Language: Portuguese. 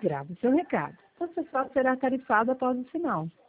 Grave seu recado. O acessório será tarifado após o sinal.